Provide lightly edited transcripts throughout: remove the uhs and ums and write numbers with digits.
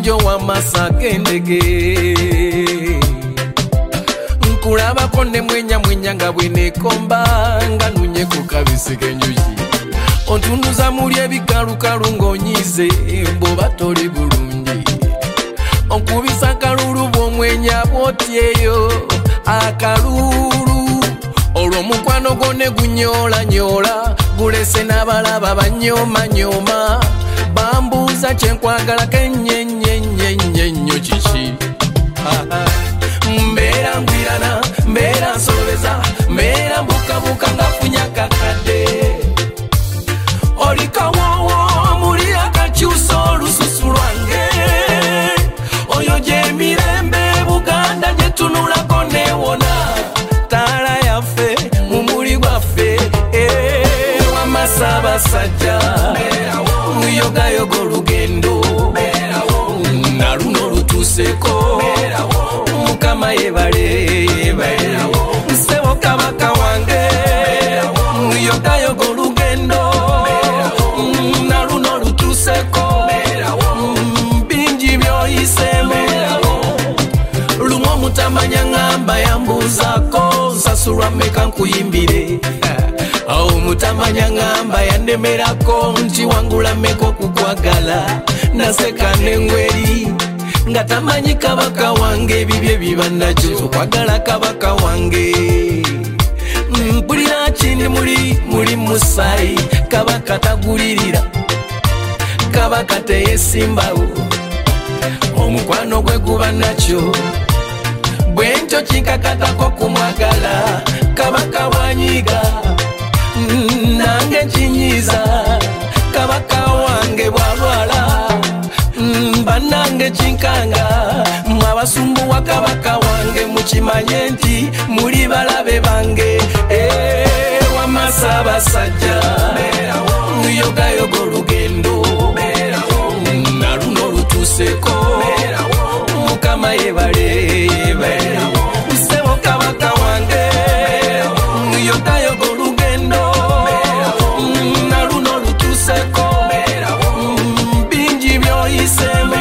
Bulijjo w'amasaka endege nkulabako ne mwenya nga bweneekomba nga nunye ku kabisi k'enjuki ontunuza muli ebikalukalu ng'onyize bw'oba toli bulungi onkubisa akalulu bw'omwenya bw'otyeyo akalulu olwo omukwano gwo ne gunyoolanyola gulese n'abalaba banyoomanyoma bambuuza kyenkwagala kennyo kiki mbeera ngwirana mbeera nsolobeza mbeera mbukabuka nga funya kakadde olikawowo muli akakyusa olususu lwange oyo gyemirembe Buganda gyetunulako newona taala yaffe mumuli gwaffe w'amasabasajja yogayoga olugendo na luno lutuuseko Mukama yebale nsebo kabaka wange yogayoga olugendo na luno lutuuseko bingi byoyisemu lumu omutamanya ngamba yambuuzako nsasulwa mmeka nkuyimbire awo mutamanya ngamba yandemerako nti wangula mmeka okukwagala naseka n'engweri nga tamanyi kabaka wange ebibye biba nakyo okwagala kabaka wange mpulira kindi muli musaayi kabaka tagulirira kabaka teyesimbawo omukwano gwe guba nakyo bwentyo kinkakatako kumwagala kabaka wanyiga nange nkinyiza kabaka wange bwalwala bannange kinkanga mwabasumbuwa kabaka wange mukimanye nti muli balabe bange w'amasabasajja yogayoga olugendo na luno lutuuseko Mukama yebale nsebo kabaka wange yogayoga olugendo na luno lutuuseko bingi byoyisemu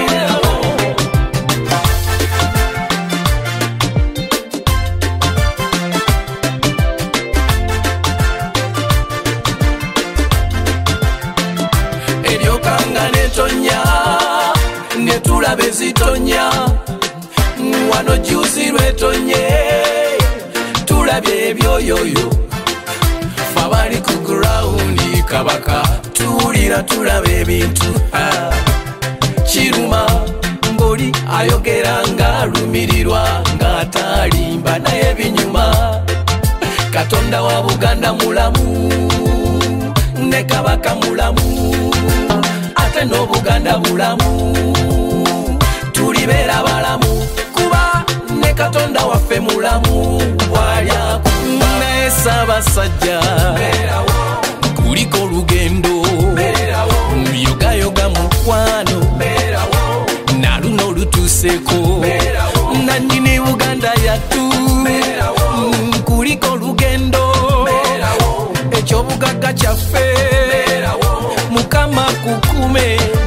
eryokanga netonya netulabe zitonya wano juzi lwetonye tulabye ebyoyoyo fabali ku grawundi kabaka tuwulira tulaba ebintu kiruma ng'oli ayogera ng'alumirirwa ng'atalimba naye ebinyuma Katonda wa Buganda mulamu ne kabaka mulamu ate n'Obuganda bulamu tulibeera balamu kuba ne Katonda waffe mulamu bwalyaku naye Ssaabasajja kuliko olugendo yogayoga mukwano na luno lutuuseko nannyini Buganda yattu kuliko olugendo ekyobugagga kyaffe Mukama kukume